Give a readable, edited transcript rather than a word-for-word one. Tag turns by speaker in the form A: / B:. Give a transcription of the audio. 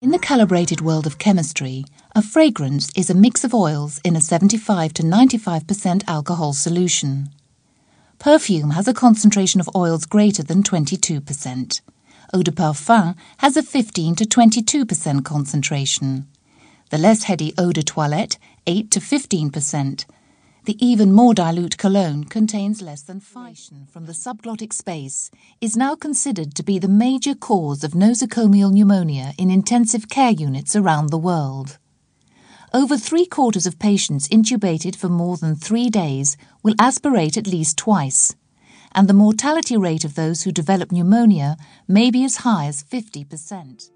A: In the calibrated world of chemistry, a fragrance is a mix of oils in a 75 to 95% alcohol solution. Perfume has a concentration of oils greater than 22%. Eau de parfum has a 15 to 22% concentration. The less heady eau de toilette, 8 to 15%. The even more dilute cologne contains less than 5%. From the subglottic space is now considered to be the major cause of nosocomial pneumonia in intensive care units around the world. Over 3/4 of patients intubated for more than 3 days will aspirate at least twice, and the mortality rate of those who develop pneumonia may be as high as 50%.